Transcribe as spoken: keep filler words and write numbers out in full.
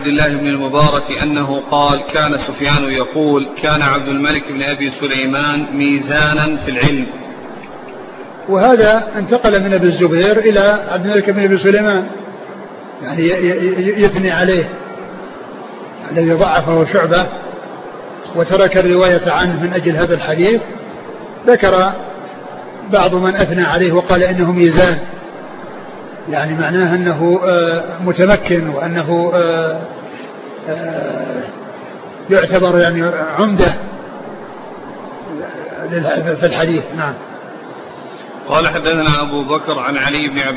عبد الله بن المبارك أنه قال كان سفيان يقول كان عبد الملك بن أبي سليمان ميزانا في العلم. وهذا انتقل من أبي الزبير إلى عبد الملك بن أبي سليمان، يعني يثني عليه الذي ضعفه شعبة وترك الرواية عنه من أجل هذا الحديث. ذكر بعض من أثنى عليه وقال إنه ميزان، يعني معناه أنه متمكن وأنه يعتبر يعني عمدة في الحديث. نعم. قال حدثنا أبو بكر عن علي بن عبد